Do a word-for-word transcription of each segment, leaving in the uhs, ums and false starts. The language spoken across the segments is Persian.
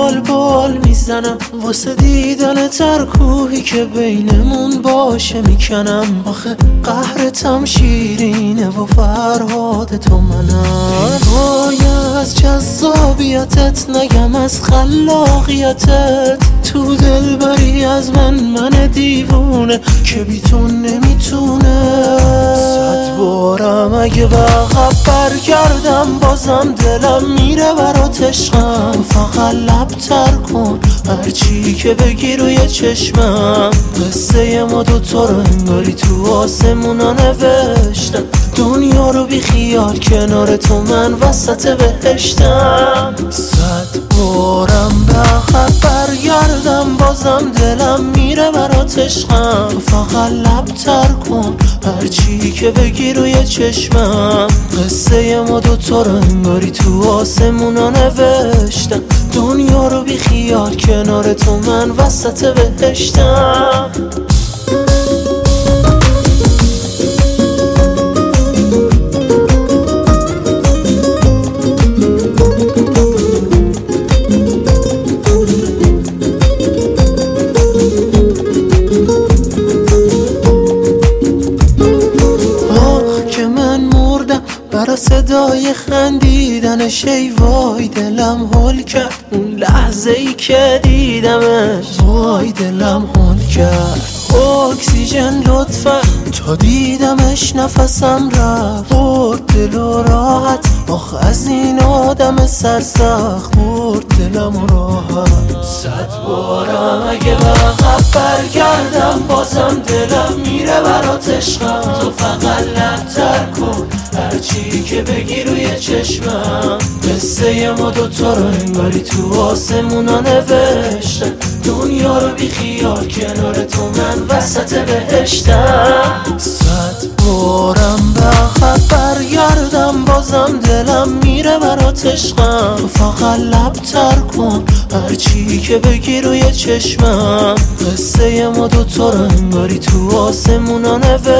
بال بال میزنم واسه دیدن ترکوهی که بینمون باشه میکنم. آخه قهرتم شیرینه و فرهاد تو منم. وای از جذابیتت نگم از خلاقیتت، تو دل بری از من من دیوونه که بی تو نمیتونه. صد بارم اگه به عقب برگردم بازم دلم میره برات عشقم. فقط لب تر کن هرچی که بگی روی چشمم. قصه ما دوتا رو انگاری تو آسمونا نوشتم. دنیا رو بی خیال کنار تو من وسط بهشتم. صد بارم به عقب برگردم بازم دلم میره برات عشقم. فقط لب تر کن هرچی که بگی روی چشمم. قصه ما دوتا رو انگاری تو آسمونا نوشتم. دنیا رو بی خیال کنار تو من وسط بهشتم. برا صدای خندیدنش ای وای دلم هول کرد. اون لحظه ای که دیدمش وای دلم هول کرد. اکسیژن لطفا تا دیدمش نفسم رفت. برد دل و راحت آخ از این آدم سرسخت برد دلم راحت. صد بارم اگه به عقب برگردم بازم دلم میره برات عشقم. تو فقط لب تر کن هرچی که بگی روی چشمم. قصه ما دوتا رو انگاری تو آسمونا نوشتم. دنیا رو بی خیال کنار تو من وسط بهشتم. صد بارم به عقب برگردم بازم دلم میره برات عشقم. تو فقط لب تر کن هرچی که بگی روی چشمم. قصه ما دوتا رو انگاری تو آسمونا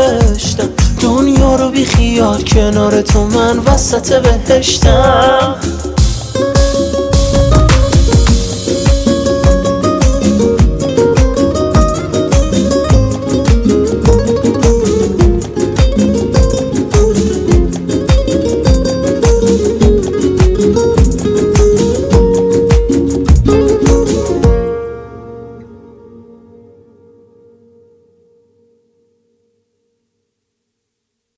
نوشتم. دنیا رو بی خیال کنار تو من وسط بهشتم.